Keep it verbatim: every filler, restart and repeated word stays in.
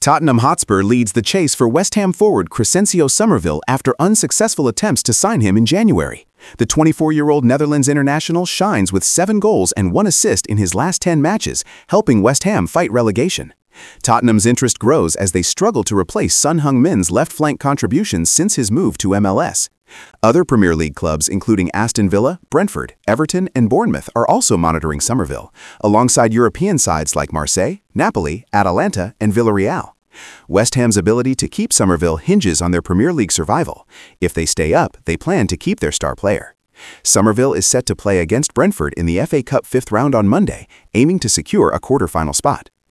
Tottenham Hotspur leads the chase for West Ham forward Crescencio Somerville after unsuccessful attempts to sign him in January. The twenty-four-year-old Netherlands international shines with seven goals and one assist in his last ten matches, helping West Ham fight relegation. Tottenham's interest grows as they struggle to replace Son Heung-min's left flank contributions since his move to M L S. Other Premier League clubs, including Aston Villa, Brentford, Everton, and Bournemouth, are also monitoring Somerville, alongside European sides like Marseille, Napoli, Atalanta, and Villarreal. West Ham's ability to keep Somerville hinges on their Premier League survival. If they stay up, they plan to keep their star player. Somerville is set to play against Brentford in the F A Cup fifth round on Monday, aiming to secure a quarter-final spot.